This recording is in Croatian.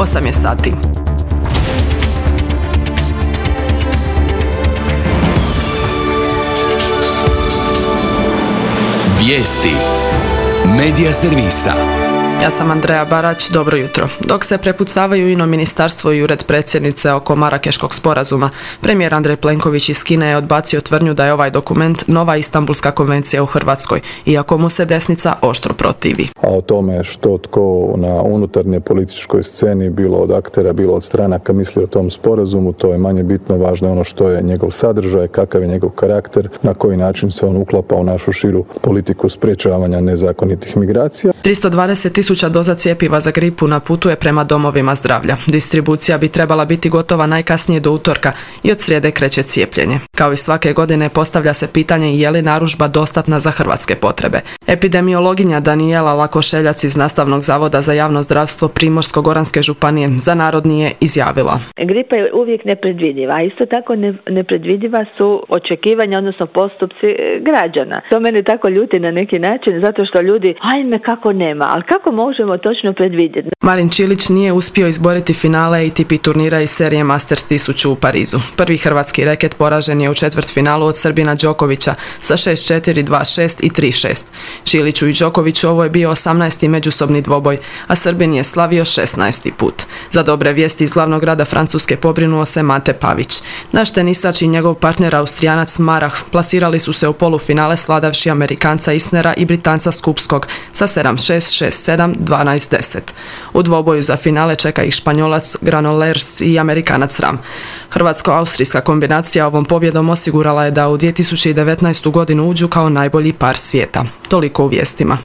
8 je sati. Vijesti Medija servisa. Ja sam Andreja Barać, dobro jutro. Dok se prepucavaju ino ministarstvo i ured predsjednice oko Marakeškog sporazuma, premijer Andrej Plenković iz Kine je odbacio tvrdnju da je ovaj dokument nova Istanbulska konvencija u Hrvatskoj, iako mu se desnica oštro protivi. A o tome što tko na unutarnje političkoj sceni, bilo od aktera, bilo od stranaka, misli o tom sporazumu, to je manje bitno. Važno je ono što je njegov sadržaj, kakav je njegov karakter, na koji način se on uklapa u našu širu politiku sprečavanja nezakonitih migracija. 320.000 doza cjepiva za gripu naputuje prema domovima zdravlja. Distribucija bi trebala biti gotova najkasnije do utorka i od srijede kreće cijepljenje. Kao i svake godine postavlja se pitanje je li narudžba dostatna za hrvatske potrebe. Epidemiologinja Danijela Lakošeljac iz Nastavnog zavoda za javno zdravstvo Primorsko-goranske županije za Narod nije izjavila. Gripa je uvijek nepredvidiva, a isto tako nepredvidiva su očekivanja, odnosno postupci građana. To mene tako ljuti na neki način, zato što ljudi, ajme kako nema, ali kako možemo točno predvidjeti? Marin Čilić nije uspio izboriti finale ATP turnira iz serije Masters 1000 u Parizu. Prvi hrvatski reket poražen je u četvrtfinalu od Srbina Đokovića sa 6-4, 2-6 i 3-6. Čiliću i Đokoviću ovo je bio 18. međusobni dvoboj, a Srbin je slavio 16. put. Za dobre vijesti iz glavnog grada Francuske pobrinuo se Mate Pavić. Naš tenisač i njegov partner Austrijanac Marah plasirali su se u polufinale sladavši Amerikanca Isnera i Britanca Skupskog sa 7-6, 6-7, 12-10. U dvoboju za finale čeka ih Španjolac Granollers i Amerikanac Ram. Hrvatsko-austrijska kombinacija ovom pobjedom osigurala je da u 2019. godinu uđu kao najbolji par svijeta. Toliko u vijestima.